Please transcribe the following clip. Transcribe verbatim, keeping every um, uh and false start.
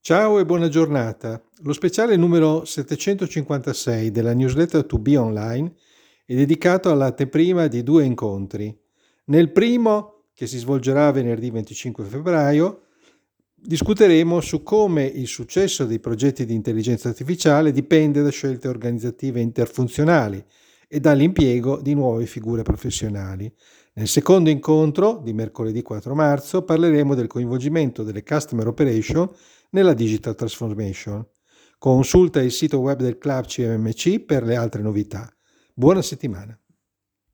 Ciao e buona giornata. Lo speciale numero settecentocinquantasei della newsletter To Be Online è dedicato all'anteprima di due incontri. Nel primo, che si svolgerà venerdì venticinque febbraio, discuteremo su come il successo dei progetti di intelligenza artificiale dipende da scelte organizzative interfunzionali e dall'impiego di nuove figure professionali. Nel secondo incontro, di mercoledì quattro marzo, parleremo del coinvolgimento delle Customer Operation nella Digital Transformation. Consulta il sito web del Club C M M C per le altre novità. Buona settimana.